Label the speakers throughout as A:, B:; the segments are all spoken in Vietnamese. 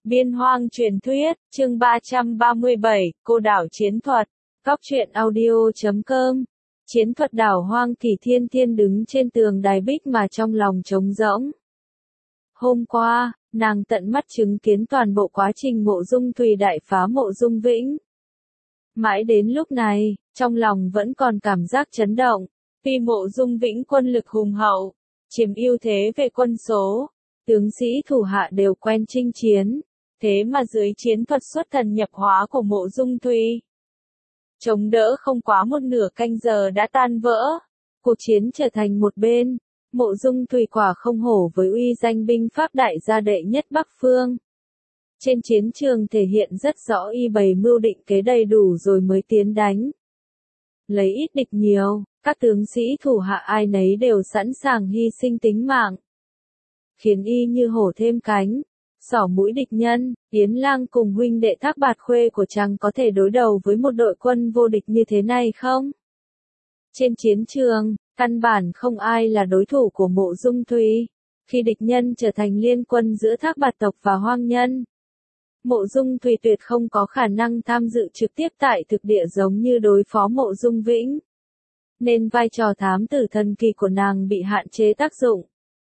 A: Biên hoang truyền thuyết, chương 337, cô đảo chiến thuật. Góc truyện audio.com. Chiến thuật đảo hoang thì Thiên Thiên đứng trên tường đài bích mà trong lòng trống rỗng. Hôm qua, nàng tận mắt chứng kiến toàn bộ quá trình Mộ Dung Thùy đại phá Mộ Dung Vĩnh. Mãi đến lúc này, trong lòng vẫn còn cảm giác chấn động, vì Mộ Dung Vĩnh quân lực hùng hậu, chiếm ưu thế về quân số, tướng sĩ thủ hạ đều quen chinh chiến, thế mà dưới chiến thuật xuất thần nhập hóa của Mộ Dung Thùy, chống đỡ không quá một nửa canh giờ đã tan vỡ, cuộc chiến trở thành một bên. Mộ Dung Thùy quả không hổ với uy danh binh pháp đại gia đệ nhất Bắc Phương. Trên chiến trường thể hiện rất rõ y bày mưu định kế đầy đủ rồi mới tiến đánh. Lấy ít địch nhiều, các tướng sĩ thủ hạ ai nấy đều sẵn sàng hy sinh tính mạng. Khiến y như hổ thêm cánh, xỏ mũi địch nhân, Yến Lang cùng huynh đệ Thác Bạt Khuê của chàng có thể đối đầu với một đội quân vô địch như thế này không? Trên chiến trường, căn bản không ai là đối thủ của Mộ Dung Thùy. Khi địch nhân trở thành liên quân giữa Thác Bạt tộc và Hoang Nhân, Mộ Dung Thùy tuyệt không có khả năng tham dự trực tiếp tại thực địa giống như đối phó Mộ Dung Vĩnh. Nên vai trò thám tử thần kỳ của nàng bị hạn chế tác dụng.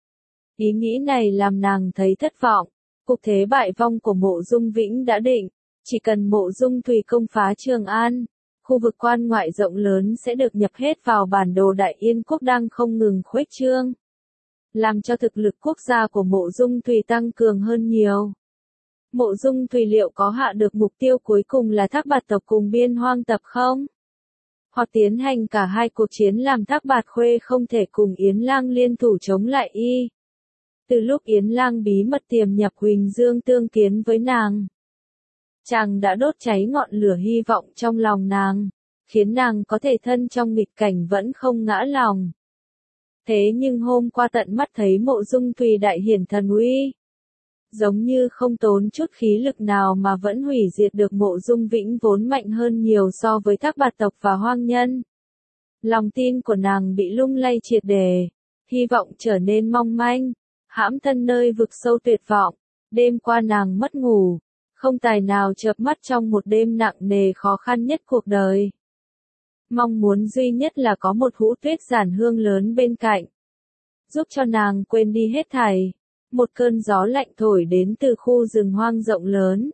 A: Ý nghĩ này làm nàng thấy thất vọng. Cục thế bại vong của Mộ Dung Vĩnh đã định, chỉ cần Mộ Dung Thùy công phá Trường An, khu vực quan ngoại rộng lớn sẽ được nhập hết vào bản đồ Đại Yên quốc đang không ngừng khuếch trương, làm cho thực lực quốc gia của Mộ Dung Thùy tăng cường hơn nhiều. Mộ Dung Thùy liệu có hạ được mục tiêu cuối cùng là Thác Bạt tộc cùng Biên Hoang tập không? Hoặc tiến hành cả hai cuộc chiến làm Thác Bạt Khuê không thể cùng Yến Lang liên thủ chống lại y. Từ lúc Yến Lang bí mật tiềm nhập Huỳnh Dương tương kiến với nàng, chàng đã đốt cháy ngọn lửa hy vọng trong lòng nàng, khiến nàng có thể thân trong nghịch cảnh vẫn không ngã lòng. Thế nhưng hôm qua tận mắt thấy Mộ Dung Thùy đại hiển thần uy, giống như không tốn chút khí lực nào mà vẫn hủy diệt được Mộ Dung Vĩnh vốn mạnh hơn nhiều so với Thác Bạt tộc và Hoang Nhân. Lòng tin của nàng bị lung lay triệt để, hy vọng trở nên mong manh, hãm thân nơi vực sâu tuyệt vọng. Đêm qua nàng mất ngủ, không tài nào chợp mắt trong một đêm nặng nề khó khăn nhất cuộc đời. Mong muốn duy nhất là có một hũ tuyết giản hương lớn bên cạnh, giúp cho nàng quên đi hết thảy. Một cơn gió lạnh thổi đến từ khu rừng hoang rộng lớn,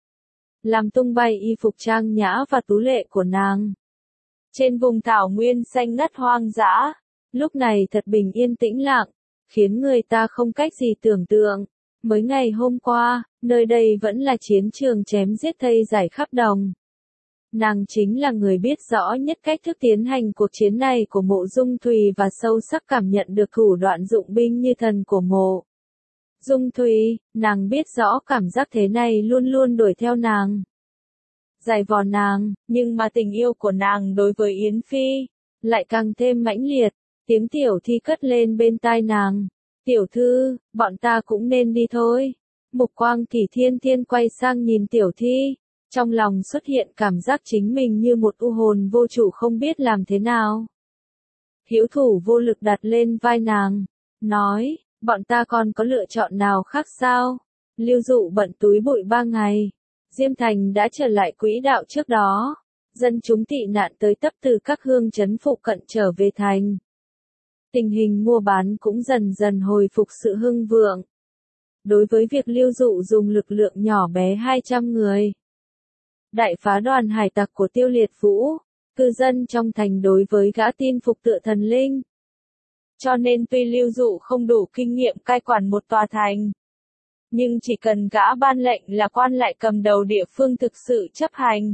A: làm tung bay y phục trang nhã và tú lệ của nàng. Trên vùng thảo nguyên xanh ngắt hoang dã, lúc này thật bình yên tĩnh lặng, khiến người ta không cách gì tưởng tượng. Mới ngày hôm qua, nơi đây vẫn là chiến trường chém giết thây rải khắp đồng. Nàng chính là người biết rõ nhất cách thức tiến hành cuộc chiến này của Mộ Dung Thùy và sâu sắc cảm nhận được thủ đoạn dụng binh như thần của Mộ Dung Thùy. Nàng biết rõ cảm giác thế này luôn luôn đuổi theo nàng, giày vò nàng, nhưng mà tình yêu của nàng đối với Yến Phi lại càng thêm mãnh liệt. Tiếng Tiểu Thi cất lên bên tai nàng. Tiểu thư, bọn ta cũng nên đi thôi. Mục quang thì Thiên Thiên quay sang nhìn Tiểu Thi, trong lòng xuất hiện cảm giác chính mình như một u hồn vô chủ không biết làm thế nào. Hữu thủ vô lực đặt lên vai nàng, nói, bọn ta còn có lựa chọn nào khác sao? Lưu Dụ bận túi bụi 3 ngày, Diêm Thành đã trở lại quỹ đạo trước đó, dân chúng tị nạn tới tấp từ các hương trấn phụ cận trở về thành. Tình hình mua bán cũng dần dần hồi phục sự hưng vượng. Đối với việc Lưu Dụ dùng lực lượng nhỏ bé 200 người, đại phá đoàn hải tặc của Tiêu Liệt Vũ, cư dân trong thành đối với gã tin phục tựa thần linh. Cho nên tuy Lưu Dụ không đủ kinh nghiệm cai quản một tòa thành, nhưng chỉ cần gã ban lệnh là quan lại cầm đầu địa phương thực sự chấp hành,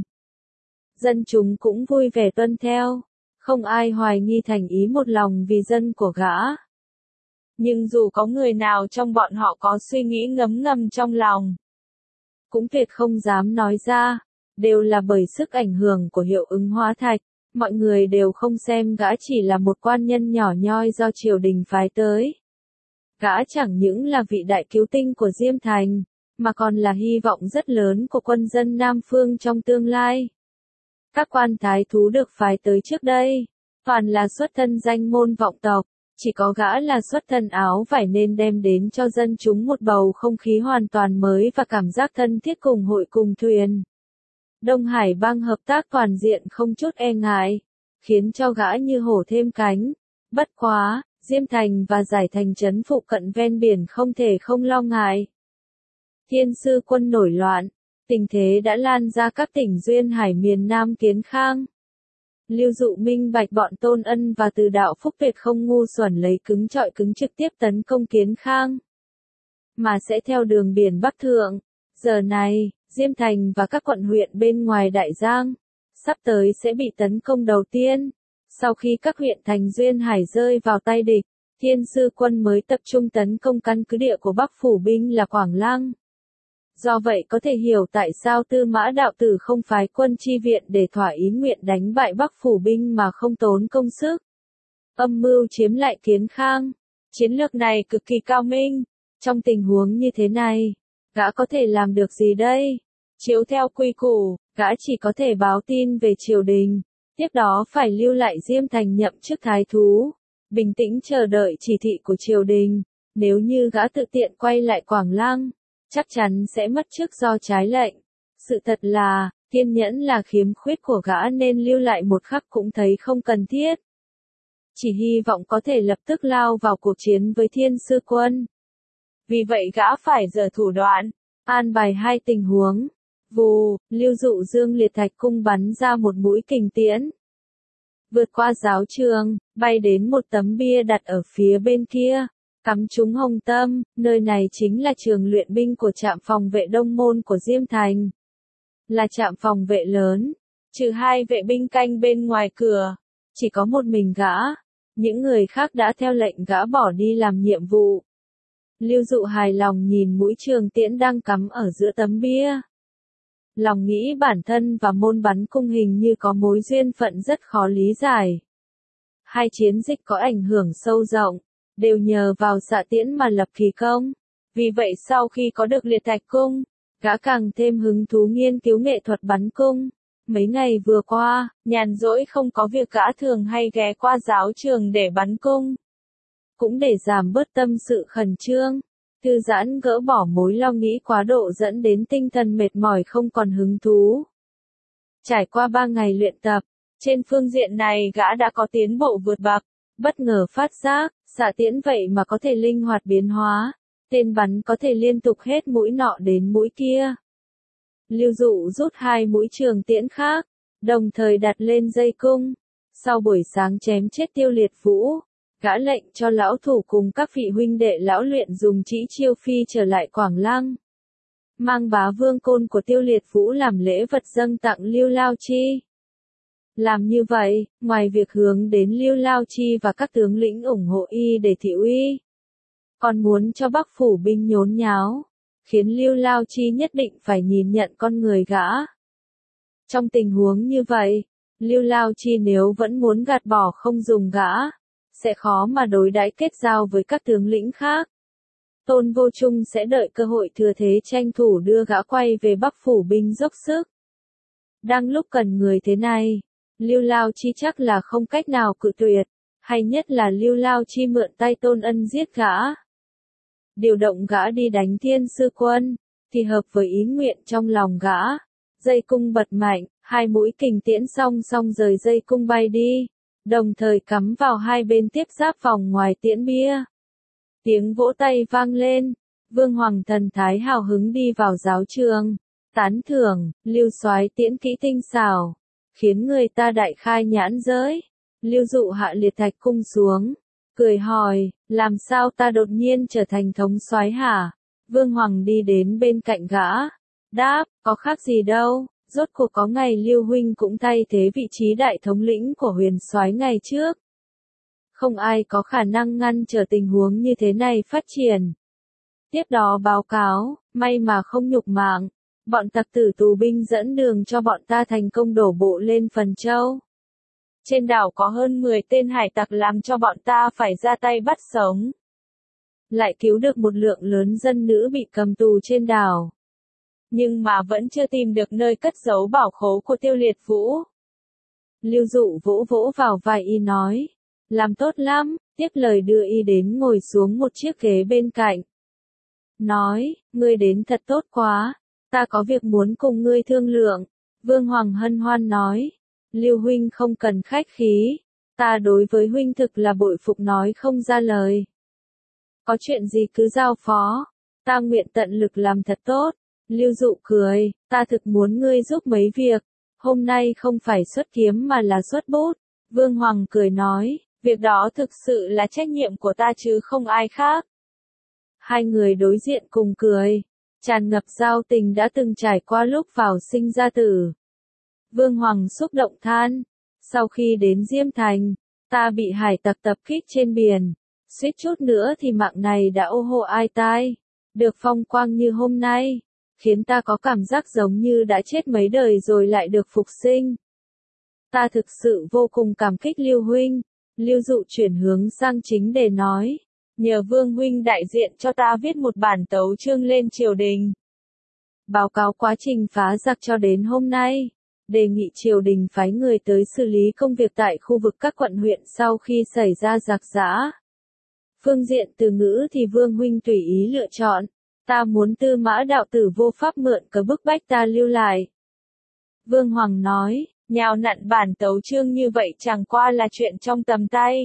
A: dân chúng cũng vui vẻ tuân theo. Không ai hoài nghi thành ý một lòng vì dân của gã. Nhưng dù có người nào trong bọn họ có suy nghĩ ngấm ngầm trong lòng, cũng tuyệt không dám nói ra, đều là bởi sức ảnh hưởng của Hiệu Ứng Hóa Thạch. Mọi người đều không xem gã chỉ là một quan nhân nhỏ nhoi do triều đình phái tới. Gã chẳng những là vị đại cứu tinh của Diêm Thành, mà còn là hy vọng rất lớn của quân dân Nam Phương trong tương lai. Các quan thái thú được phái tới trước đây, toàn là xuất thân danh môn vọng tộc, Chỉ có gã là xuất thân áo vải nên đem đến cho dân chúng một bầu không khí hoàn toàn mới và cảm giác thân thiết cùng hội cùng thuyền. Đông Hải bang hợp tác toàn diện không chút e ngại, khiến cho gã như hổ thêm cánh. Bất quá, Diêm Thành và Giải Thành trấn phụ cận ven biển không thể không lo ngại. Thiên Sư quân nổi loạn, tình thế đã lan ra các tỉnh duyên hải miền Nam Kiến Khang. Lưu Dụ minh bạch bọn Tôn Ân và Từ Đạo Phúc tuyệt không ngu xuẩn lấy cứng trọi cứng trực tiếp tấn công Kiến Khang, mà sẽ theo đường biển Bắc Thượng. Giờ này, Diêm Thành và các quận huyện bên ngoài Đại Giang, sắp tới sẽ bị tấn công đầu tiên. Sau khi các huyện thành duyên hải rơi vào tay địch, Thiên Sư quân mới tập trung tấn công căn cứ địa của Bắc phủ binh là Quảng Lăng. Do vậy có thể hiểu tại sao Tư Mã Đạo Tử không phái quân chi viện để thỏa ý nguyện đánh bại Bắc phủ binh mà không tốn công sức. Âm mưu chiếm lại Kiến Khang. Chiến lược này cực kỳ cao minh. Trong tình huống như thế này, gã có thể làm được gì đây? Chiếu theo quy củ, gã chỉ có thể báo tin về triều đình. Tiếp đó phải lưu lại Diêm Thành nhậm chức thái thú, bình tĩnh chờ đợi chỉ thị của triều đình. Nếu như gã tự tiện quay lại Quảng Lăng, chắc chắn sẽ mất chức do trái lệnh. Sự thật là, kiên nhẫn là khiếm khuyết của gã nên lưu lại một khắc cũng thấy không cần thiết. Chỉ hy vọng có thể lập tức lao vào cuộc chiến với Thiên Sư quân. Vì vậy gã phải giở thủ đoạn, an bài hai tình huống. Vù, Lưu Dụ dương liệt thạch cung bắn ra một mũi kình tiễn. Vượt qua giáo trường, bay đến một tấm bia đặt ở phía bên kia. Cắm trúng hồng tâm, nơi này chính là trường luyện binh của trạm phòng vệ Đông Môn của Diêm Thành. Là trạm phòng vệ lớn, trừ hai vệ binh canh bên ngoài cửa, chỉ có một mình gã, những người khác đã theo lệnh gã bỏ đi làm nhiệm vụ. Lưu Dụ hài lòng nhìn mũi trường tiễn đang cắm ở giữa tấm bia. Lòng nghĩ bản thân và môn bắn cung hình như có mối duyên phận rất khó lý giải. Hai chiến dịch có ảnh hưởng sâu rộng, đều nhờ vào xạ tiễn mà lập kỳ công. Vì vậy sau khi có được liệt thạch cung, gã càng thêm hứng thú nghiên cứu nghệ thuật bắn cung. Mấy ngày vừa qua, nhàn rỗi không có việc gã thường hay ghé qua giáo trường để bắn cung. Cũng để giảm bớt tâm sự khẩn trương, thư giãn gỡ bỏ mối lo nghĩ quá độ dẫn đến tinh thần mệt mỏi không còn hứng thú. Trải qua 3 ngày luyện tập, trên phương diện này gã đã có tiến bộ vượt bậc. Bất ngờ phát giác, xạ tiễn vậy mà có thể linh hoạt biến hóa, tên bắn có thể liên tục hết mũi nọ đến mũi kia. Lưu Dụ rút hai mũi trường tiễn khác, đồng thời đặt lên dây cung. Sau buổi sáng chém chết Tiêu Liệt Vũ, gã lệnh cho lão thủ cùng các vị huynh đệ lão luyện dùng trĩ chiêu phi trở lại Quảng Lăng. Mang bá vương côn của Tiêu Liệt Vũ làm lễ vật dâng tặng Lưu Lao Chi. Làm như vậy, ngoài việc hướng đến Lưu Lao Chi và các tướng lĩnh ủng hộ y để thị uy, còn muốn cho Bắc phủ binh nhốn nháo, khiến Lưu Lao Chi nhất định phải nhìn nhận con người gã. Trong tình huống như vậy, Lưu Lao Chi nếu vẫn muốn gạt bỏ không dùng gã, sẽ khó mà đối đãi kết giao với các tướng lĩnh khác. Tôn Vô Trung sẽ đợi cơ hội thừa thế tranh thủ đưa gã quay về Bắc phủ binh dốc sức. Đang lúc cần người thế này, Lưu Lao Chi chắc là không cách nào cự tuyệt, hay nhất là Lưu Lao Chi mượn tay Tôn Ân giết gã. Điều động gã đi đánh Thiên Sư quân, thì hợp với ý nguyện trong lòng gã. Dây cung bật mạnh, hai mũi kình tiễn song song rời dây cung bay đi, đồng thời cắm vào hai bên tiếp giáp vòng ngoài tiễn bia. Tiếng vỗ tay vang lên, Vương Hoàng thần thái hào hứng đi vào giáo trường, tán thưởng, Lưu soái tiễn kỹ tinh xảo, khiến người ta đại khai nhãn giới. Lưu Dụ hạ liệt thạch cung xuống, cười hỏi, làm sao ta đột nhiên trở thành thống soái hả? Vương Hoàng đi đến bên cạnh gã, đáp, có khác gì đâu, rốt cuộc có ngày Lưu huynh cũng thay thế vị trí đại thống lĩnh của Huyền soái ngày trước. Không ai có khả năng ngăn trở tình huống như thế này phát triển. Tiếp đó báo cáo, may mà không nhục mạng, bọn tặc tử tù binh dẫn đường cho bọn ta thành công đổ bộ lên Phần Châu. Trên đảo có hơn 10 tên hải tặc làm cho bọn ta phải ra tay bắt sống. Lại cứu được một lượng lớn dân nữ bị cầm tù trên đảo. Nhưng mà vẫn chưa tìm được nơi cất giấu bảo khố của Tiêu Liệt Vũ. Lưu Dụ vỗ vỗ vào vai y nói, làm tốt lắm, tiếp lời đưa y đến ngồi xuống một chiếc ghế bên cạnh. Nói, ngươi đến thật tốt quá, ta có việc muốn cùng ngươi thương lượng. Vương Hoàng hân hoan nói, Lưu huynh không cần khách khí, ta đối với huynh thực là bội phục nói không ra lời. Có chuyện gì cứ giao phó, ta nguyện tận lực làm thật tốt. Lưu Dụ cười, ta thực muốn ngươi giúp mấy việc, hôm nay không phải xuất kiếm mà là xuất bút. Vương Hoàng cười nói, việc đó thực sự là trách nhiệm của ta chứ không ai khác. Hai người đối diện cùng cười, tràn ngập giao tình đã từng trải qua lúc vào sinh ra tử. Vương Hoàng xúc động than, sau khi đến Diêm Thành, ta bị hải tặc tập kích trên biển, suýt chút nữa thì mạng này đã ô hô ai tai, được phong quang như hôm nay, khiến ta có cảm giác giống như đã chết mấy đời rồi lại được phục sinh. Ta thực sự vô cùng cảm kích Lưu huynh. Lưu Dụ chuyển hướng sang chính để nói, nhờ Vương huynh đại diện cho ta viết một bản tấu chương lên triều đình. Báo cáo quá trình phá giặc cho đến hôm nay, đề nghị triều đình phái người tới xử lý công việc tại khu vực các quận huyện sau khi xảy ra giặc giã. Phương diện từ ngữ thì Vương huynh tùy ý lựa chọn, ta muốn Tư Mã đạo tử vô pháp mượn cớ bức bách ta lưu lại. Vương Hoàng nói, nhào nặn bản tấu chương như vậy chẳng qua là chuyện trong tầm tay.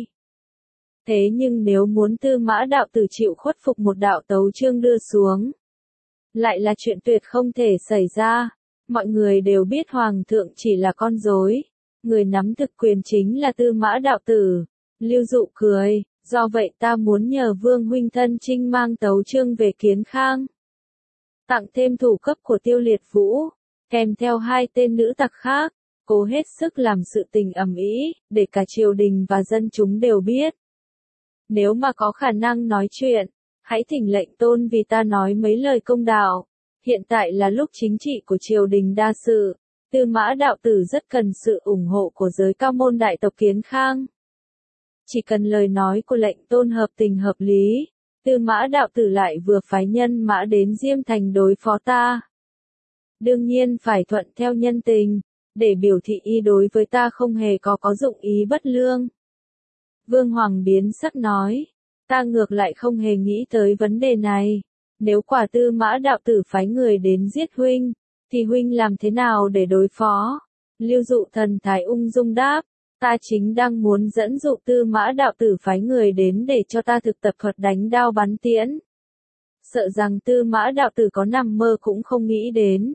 A: Thế nhưng nếu muốn Tư Mã đạo tử chịu khuất phục một đạo tấu chương đưa xuống, lại là chuyện tuyệt không thể xảy ra. Mọi người đều biết Hoàng thượng chỉ là con rối, người nắm thực quyền chính là Tư Mã đạo tử. Lưu Dụ cười, do vậy ta muốn nhờ Vương huynh thân chinh mang tấu chương về Kiến Khang. Tặng thêm thủ cấp của Tiêu Liệt Vũ, kèm theo 2 tên nữ tặc khác, cố hết sức làm sự tình ầm ĩ, để cả triều đình và dân chúng đều biết. Nếu mà có khả năng nói chuyện, hãy thỉnh lệnh tôn vì ta nói mấy lời công đạo. Hiện tại là lúc chính trị của triều đình đa sự, Tư Mã đạo tử rất cần sự ủng hộ của giới cao môn đại tộc Kiến Khang. Chỉ cần lời nói của lệnh tôn hợp tình hợp lý, Tư Mã đạo tử lại vừa phái nhân mã đến Diêm Thành đối phó ta. Đương nhiên phải thuận theo nhân tình, để biểu thị y đối với ta không hề có dụng ý bất lương. Vương Hoàng biến sắc nói, ta ngược lại không hề nghĩ tới vấn đề này. Nếu quả Tư Mã đạo tử phái người đến giết huynh, thì huynh làm thế nào để đối phó? Lưu Dụ thần thái ung dung đáp, ta chính đang muốn dẫn dụ Tư Mã đạo tử phái người đến để cho ta thực tập thuật đánh đao bắn tiễn. Sợ rằng Tư Mã đạo tử có nằm mơ cũng không nghĩ đến.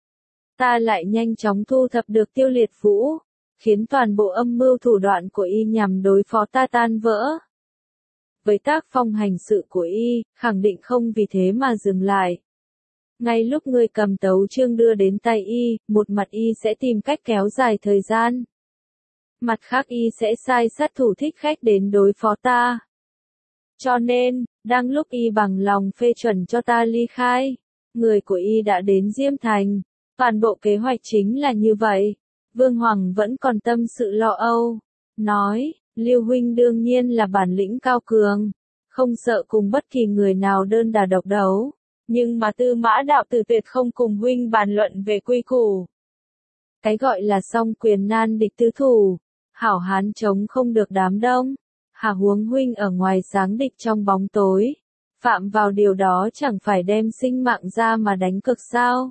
A: Ta lại nhanh chóng thu thập được Tiêu Liệt Vũ, khiến toàn bộ âm mưu thủ đoạn của y nhằm đối phó ta tan vỡ. Với tác phong hành sự của y, khẳng định không vì thế mà dừng lại. Ngay lúc người cầm tấu chương đưa đến tay y, một mặt y sẽ tìm cách kéo dài thời gian. Mặt khác y sẽ sai sát thủ thích khách đến đối phó ta. Cho nên, đang lúc y bằng lòng phê chuẩn cho ta ly khai, người của y đã đến Diêm Thành. Toàn bộ kế hoạch chính là như vậy. Vương Hoàng vẫn còn tâm sự lo âu. Nói, Lưu huynh đương nhiên là bản lĩnh cao cường, không sợ cùng bất kỳ người nào đơn đà độc đấu. Nhưng mà Tư Mã đạo tử tuyệt không cùng huynh bàn luận về quy củ. Cái gọi là song quyền nan địch tứ thủ, hảo hán chống không được đám đông. Hà huống huynh ở ngoài sáng địch trong bóng tối, phạm vào điều đó chẳng phải đem sinh mạng ra mà đánh cược sao?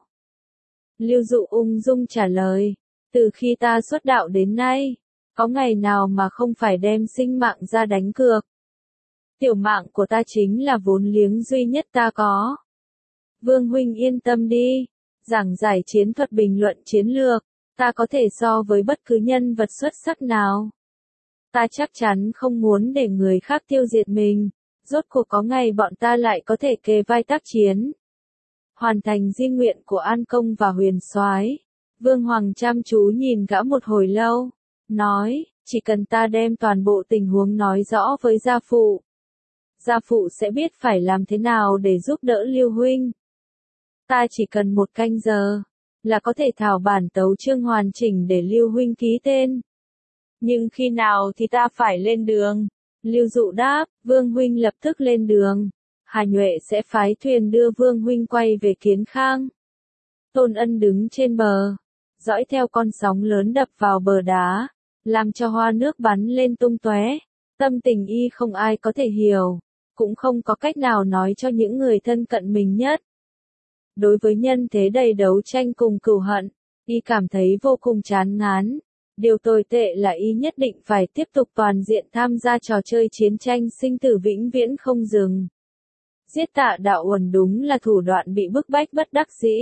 A: Lưu Dụ ung dung trả lời, từ khi ta xuất đạo đến nay, có ngày nào mà không phải đem sinh mạng ra đánh cược. Tiểu mạng của ta chính là vốn liếng duy nhất ta có. Vương huynh yên tâm đi, giảng giải chiến thuật bình luận chiến lược, ta có thể so với bất cứ nhân vật xuất sắc nào. Ta chắc chắn không muốn để người khác tiêu diệt mình, rốt cuộc có ngày bọn ta lại có thể kề vai tác chiến. Hoàn thành di nguyện của An Công và Huyền Soái. Vương Hoàng chăm chú nhìn gã một hồi lâu, nói, chỉ cần ta đem toàn bộ tình huống nói rõ với gia phụ. Gia phụ sẽ biết phải làm thế nào để giúp đỡ Lưu huynh. Ta chỉ cần 1 canh giờ, là có thể thảo bản tấu chương hoàn chỉnh để Lưu huynh ký tên. Nhưng khi nào thì ta phải lên đường? Lưu Dụ đáp, Vương huynh lập tức lên đường. Hà Nhuệ sẽ phái thuyền đưa Vương huynh quay về Kiến Khang. Tôn Ân đứng trên bờ, dõi theo con sóng lớn đập vào bờ đá, làm cho hoa nước bắn lên tung tóe. Tâm tình y không ai có thể hiểu, cũng không có cách nào nói cho những người thân cận mình nhất. Đối với nhân thế đầy đấu tranh cùng cừu hận, y cảm thấy vô cùng chán ngán. Điều tồi tệ là y nhất định phải tiếp tục toàn diện tham gia trò chơi chiến tranh sinh tử vĩnh viễn không dừng. Giết Tạ Đạo Uẩn đúng là thủ đoạn bị bức bách bất đắc dĩ.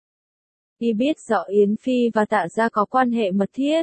A: Y biết rõ Yến Phi và Tạ gia có quan hệ mật thiết.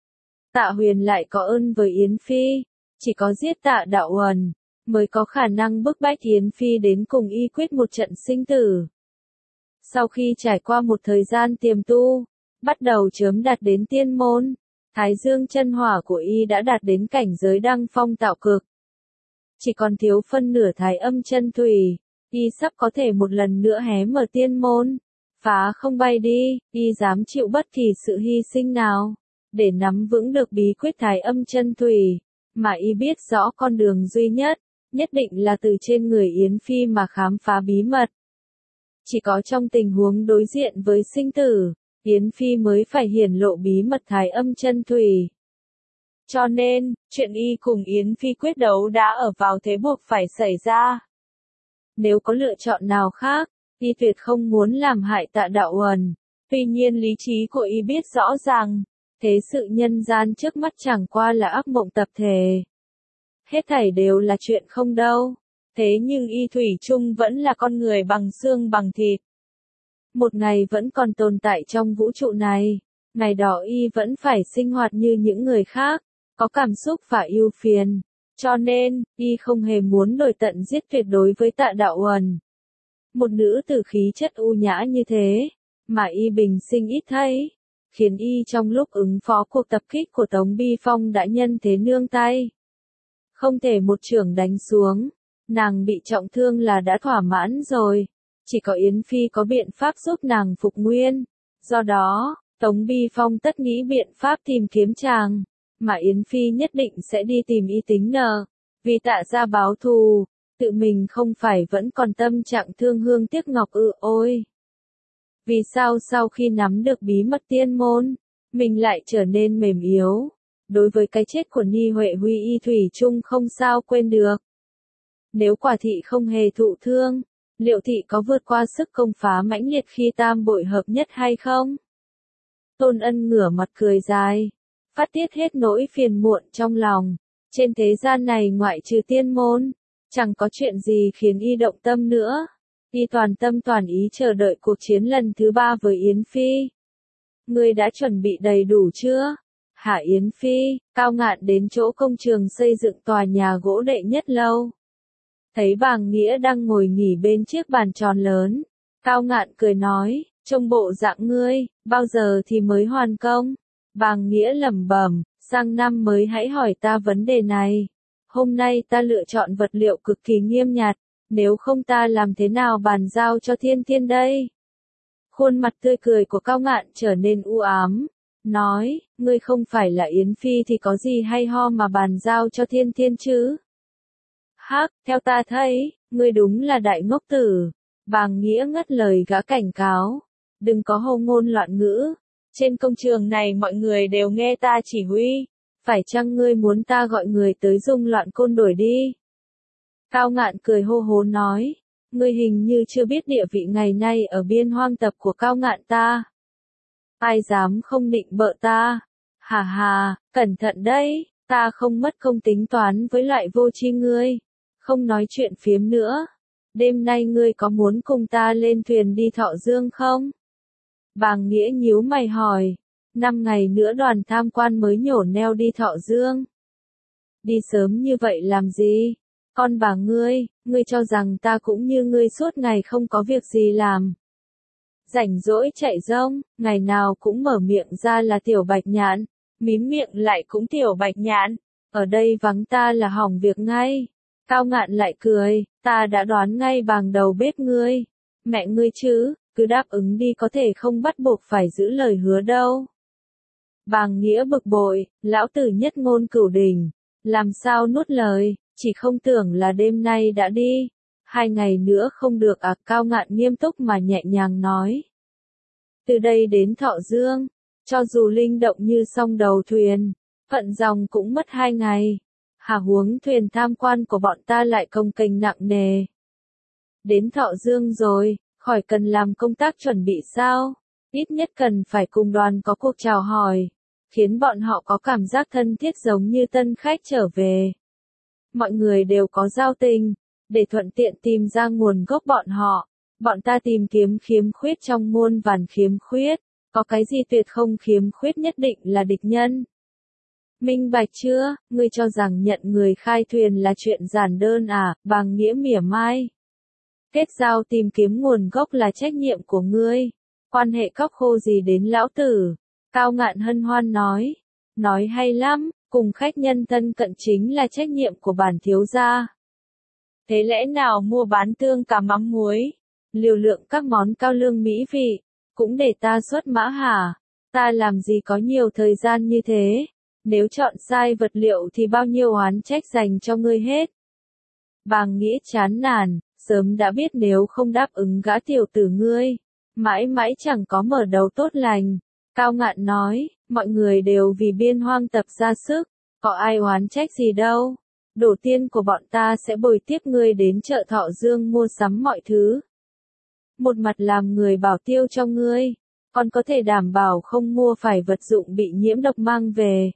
A: Tạ Huyền lại có ơn với Yến Phi, chỉ có giết Tạ Đạo Uẩn mới có khả năng bức bách Yến Phi đến cùng y quyết một trận sinh tử. Sau khi trải qua một thời gian tiềm tu, bắt đầu chớm đạt đến tiên môn, Thái Dương chân hỏa của y đã đạt đến cảnh giới đăng phong tạo cực. Chỉ còn thiếu phân nửa Thái Âm chân thủy, y sắp có thể một lần nữa hé mở tiên môn, phá không bay đi, y dám chịu bất kỳ sự hy sinh nào, để nắm vững được bí quyết Thái Âm chân thủy, mà y biết rõ con đường duy nhất định là từ trên người Yến Phi mà khám phá bí mật. Chỉ có trong tình huống đối diện với sinh tử, Yến Phi mới phải hiển lộ bí mật Thái Âm chân thủy. Cho nên, chuyện y cùng Yến Phi quyết đấu đã ở vào thế buộc phải xảy ra. Nếu có lựa chọn nào khác, y tuyệt không muốn làm hại Tạ Đạo Uẩn. Tuy nhiên lý trí của y biết rõ ràng, thế sự nhân gian trước mắt chẳng qua là ác mộng tập thể. Hết thảy đều là chuyện không đâu. Thế nhưng y thủy chung vẫn là con người bằng xương bằng thịt. Một ngày vẫn còn tồn tại trong vũ trụ này. Ngày đó y vẫn phải sinh hoạt như những người khác, có cảm xúc và ưu phiền. Cho nên, y không hề muốn đổi tận giết tuyệt đối với Tạ Đạo Uẩn. Một nữ tử khí chất u nhã như thế, mà y bình sinh ít thấy, khiến y trong lúc ứng phó cuộc tập kích của Tống Bi Phong đã nhân thế nương tay. Không thể một chưởng đánh xuống, nàng bị trọng thương là đã thỏa mãn rồi, chỉ có Yến Phi có biện pháp giúp nàng phục nguyên. Do đó, Tống Bi Phong tất nghĩ biện pháp tìm kiếm chàng, mà Yến Phi nhất định sẽ đi tìm y tính nợ, vì Tạ gia báo thù, tự mình không phải vẫn còn tâm trạng thương hương tiếc ngọc ôi. Vì sao sau khi nắm được bí mật tiên môn, mình lại trở nên mềm yếu? Đối với cái chết của Ni Huệ Huy y thủy chung không sao quên được. Nếu quả thị không hề thụ thương, liệu thị có vượt qua sức công phá mãnh liệt khi tam bội hợp nhất hay không? Tôn Ân ngửa mặt cười dài, phát tiết hết nỗi phiền muộn trong lòng. Trên thế gian này ngoại trừ tiên môn, chẳng có chuyện gì khiến y động tâm nữa. Y toàn tâm toàn ý chờ đợi cuộc chiến lần thứ 3 với Yến Phi. Ngươi đã chuẩn bị đầy đủ chưa? Hạ Yến Phi, Cao Ngạn đến chỗ công trường xây dựng tòa nhà gỗ đệ nhất lâu. Thấy Bàng Nghĩa đang ngồi nghỉ bên chiếc bàn tròn lớn. Cao Ngạn cười nói, trông bộ dạng ngươi, bao giờ thì mới hoàn công? Bàng Nghĩa lẩm bẩm, sang năm mới hãy hỏi ta vấn đề này. Hôm nay ta lựa chọn vật liệu cực kỳ nghiêm nhặt, nếu không ta làm thế nào bàn giao cho Thiên Thiên đây? Khuôn mặt tươi cười của Cao Ngạn trở nên u ám, nói, ngươi không phải là Yến Phi thì có gì hay ho mà bàn giao cho Thiên Thiên chứ? Hắc, theo ta thấy, ngươi đúng là đại ngốc tử. Bàng Nghĩa ngắt lời gã cảnh cáo, đừng có hồ ngôn loạn ngữ, trên công trường này mọi người đều nghe ta chỉ huy, phải chăng ngươi muốn ta gọi người tới dung loạn côn đổi đi? Cao Ngạn cười hô hố nói, ngươi hình như chưa biết địa vị ngày nay ở biên hoang tập của Cao Ngạn ta. Ai dám không định bợ ta? Hà hà, cẩn thận đấy, ta không mất công tính toán với loại vô tri ngươi. Không nói chuyện phiếm nữa. Đêm nay ngươi có muốn cùng ta lên thuyền đi Thọ Dương không? Bàng Nghĩa nhíu mày hỏi. 5 ngày nữa đoàn tham quan mới nhổ neo đi Thọ Dương. Đi sớm như vậy làm gì? Con bà ngươi cho rằng ta cũng như ngươi suốt ngày không có việc gì làm. Rảnh rỗi chạy rông, ngày nào cũng mở miệng ra là Tiểu Bạch Nhạn, mím miệng lại cũng Tiểu Bạch Nhạn, ở đây vắng ta là hỏng việc ngay. Cao Ngạn lại cười, ta đã đoán ngay bằng đầu bếp ngươi. Mẹ ngươi chứ, cứ đáp ứng đi có thể không bắt buộc phải giữ lời hứa đâu. Bàng Nghĩa bực bội, lão tử nhất ngôn cửu đình, làm sao nuốt lời, chỉ không tưởng là đêm nay đã đi. 2 ngày nữa không được à? Cao Ngạn nghiêm túc mà nhẹ nhàng nói. Từ đây đến Thọ Dương, cho dù linh động như song đầu thuyền, vận dòng cũng mất 2 ngày. Huống thuyền tham quan của bọn ta lại cồng kềnh nặng nề. Đến Thọ Dương rồi, khỏi cần làm công tác chuẩn bị sao? Ít nhất cần phải cùng đoàn có cuộc chào hỏi, khiến bọn họ có cảm giác thân thiết giống như tân khách trở về. Mọi người đều có giao tình, để thuận tiện tìm ra nguồn gốc bọn họ. Bọn ta tìm kiếm khiếm khuyết trong muôn vàn khiếm khuyết, có cái gì tuyệt không khiếm khuyết nhất định là địch nhân. Minh bạch chưa, ngươi cho rằng nhận người khai thuyền là chuyện giản đơn à, Bàng Nghĩa mỉa mai. Kết giao tìm kiếm nguồn gốc là trách nhiệm của ngươi, quan hệ cóc khô gì đến lão tử. Cao Ngạn hân hoan nói hay lắm, cùng khách nhân thân cận chính là trách nhiệm của bản thiếu gia. Thế lẽ nào mua bán tương cá mắm muối, liều lượng các món cao lương mỹ vị, cũng để ta xuất mã hả? Ta làm gì có nhiều thời gian như thế, nếu chọn sai vật liệu thì bao nhiêu oán trách dành cho ngươi hết. Bàng Nghĩa chán nản, sớm đã biết nếu không đáp ứng gã tiểu tử ngươi, mãi mãi chẳng có mở đầu tốt lành. Cao Ngạn nói, mọi người đều vì Biên Hoang tập ra sức, có ai oán trách gì đâu. Đổ tiên của bọn ta sẽ bồi tiếp ngươi đến chợ Thọ Dương mua sắm mọi thứ. Một mặt làm người bảo tiêu cho ngươi, còn có thể đảm bảo không mua phải vật dụng bị nhiễm độc mang về.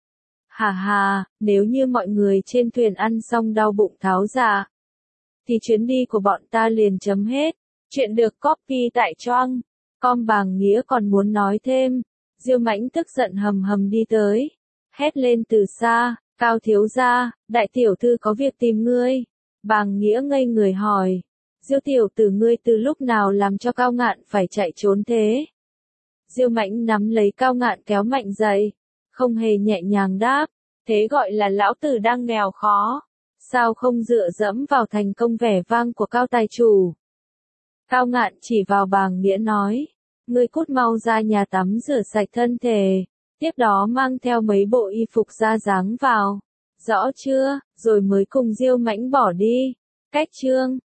A: Nếu như mọi người trên thuyền ăn xong đau bụng tháo ra, thì chuyến đi của bọn ta liền chấm hết. Chuyện được copy tại Choang. Com. Bàng Nghĩa còn muốn nói thêm. Diêu Mãnh tức giận hầm hầm đi tới, hét lên từ xa, Cao thiếu gia, đại tiểu thư có việc tìm ngươi. Bàng Nghĩa ngây người hỏi, Diêu tiểu tử ngươi từ lúc nào làm cho Cao Ngạn phải chạy trốn thế? Diêu Mãnh nắm lấy Cao Ngạn kéo mạnh dậy, không hề nhẹ nhàng đáp, thế gọi là lão tử đang nghèo khó, sao không dựa dẫm vào thành công vẻ vang của Cao tài chủ. Cao Ngạn chỉ vào Bàng Nghĩa nói, ngươi cút mau ra nhà tắm rửa sạch thân thể, tiếp đó mang theo mấy bộ y phục ra dáng vào, rõ chưa, rồi mới cùng Diêu Mãnh bỏ đi. Cách chương